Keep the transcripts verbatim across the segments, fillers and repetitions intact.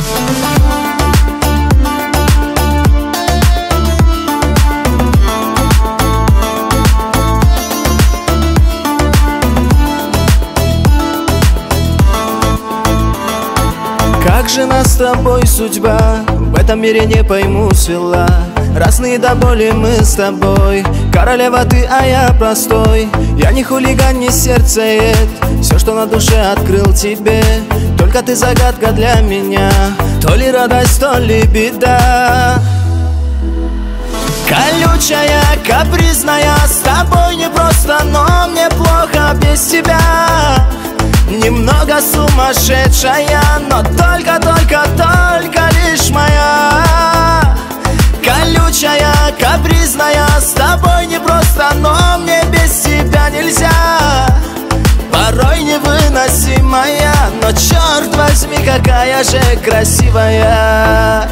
Как же нас с тобой судьба в этом мире не пойму свела. Разные до боли мы с тобой. Королева ты, а я простой. Я не хулиган, не сердцеед. Все, что на душе, открыл тебе. Только ты загадка для меня. То ли радость, то ли беда. Колючая, капризная, с тобой не просто, но мне плохо без тебя. Немного сумасшедшая, но только, только, только лишь моя. Колючая, капризная, с тобой не просто, но мне без тебя нельзя. Порой невыносимая, но черт возьми, какая же красивая.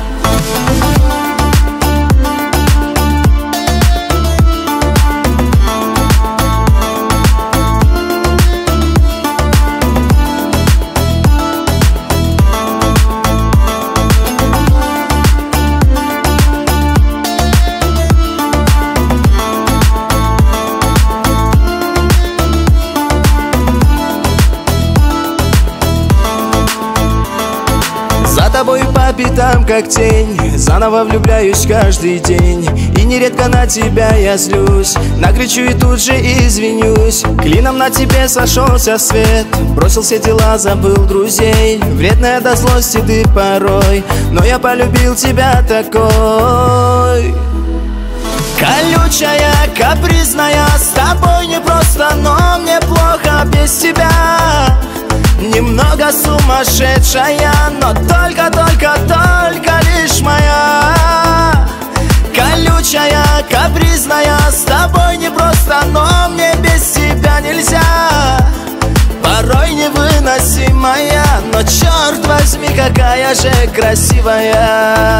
За тобой по пятам, как тень, заново влюбляюсь каждый день. И нередко на тебя я злюсь, накричу и тут же извинюсь. Клином на тебе сошелся свет, бросил все дела, забыл друзей. Вредная до злости ты порой, но я полюбил тебя такой. Колючая, капризная, с тобой не просто, но мне плохо без тебя. Немного сумасшедшая, но только, только, только лишь моя. Колючая, капризная, с тобой не просто, но мне без тебя нельзя. Порой невыносимая, но черт возьми, какая же красивая.